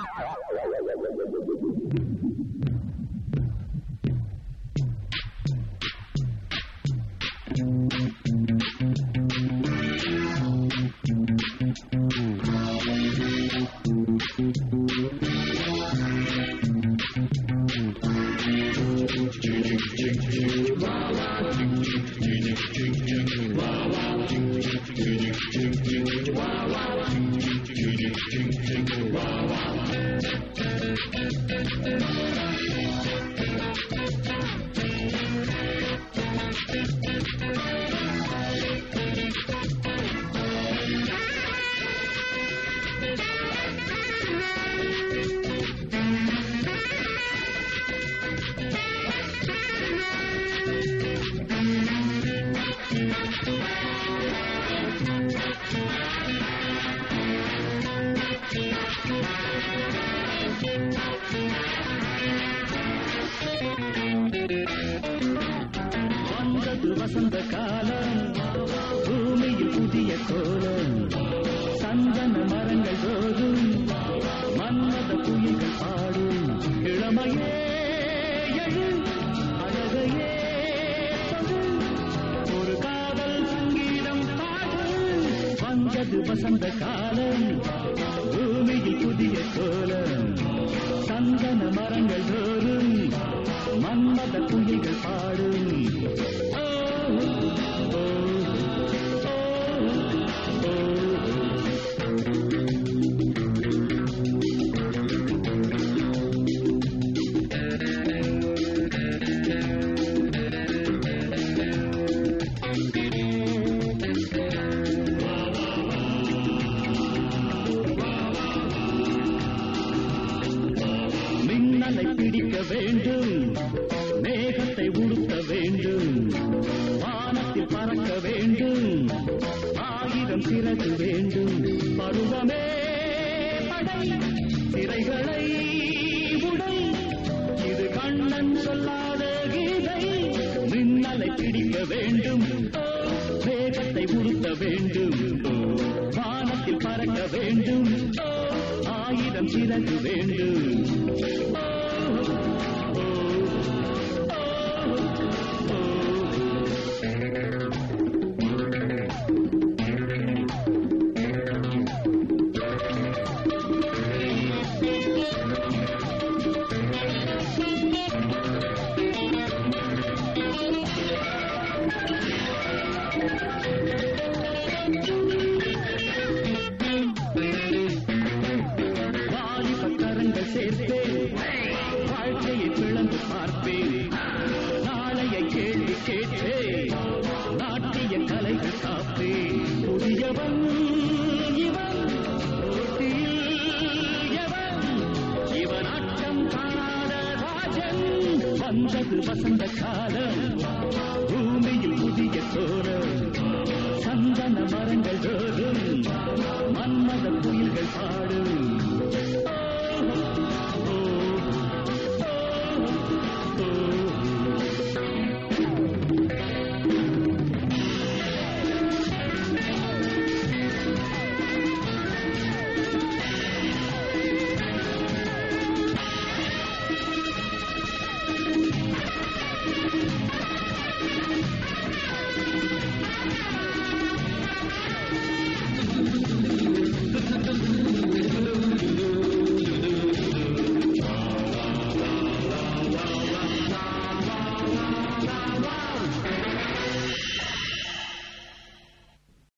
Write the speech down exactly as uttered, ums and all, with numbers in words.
வசந்த காலம் பூமியில் புதிய கோலம் சந்தன மரங்கள் தோறும் மன்மத புலிகள் பாடும் இளமையே அழகையே ஒரு காதல் சங்கீதம் பாடும் வந்தது வசந்த காலம் பூமியில் புதிய கோலம் சந்தன மரங்கள் தோறும் மன்மத புலிகள் பாடும் மின்னலை பிடிக்க வேண்டும் மேகத்தை உடுத்த வேண்டும் வானத்தில் பறக்க வேண்டும் ஆயிரம் சிறகு வேண்டும் பருவமே படை சிறைகளை உடை இது கண்ணன் சொல்லாத கீதை மின்னலை பிடிக்க வேண்டும் மேகத்தை உடுத்த வேண்டும் வானத்தில் பறக்க வேண்டும் ஆயிரம் சிறகு வேண்டும் வாழ்க்கையை பிளந்து பார்ப்பேன் நாளைய கேள்வி கேட்பேன் நாட்டிய கலைகள் காப்பேன் புதியவன் இவன் எவன் இவன் ஆட்டம் காணாத ராஜன் வந்தது வசந்த காலம் பூமியில் புதிய கோலம் சந்தன மரங்கள் தோறும் மன்மத புயல்கள் பாடும்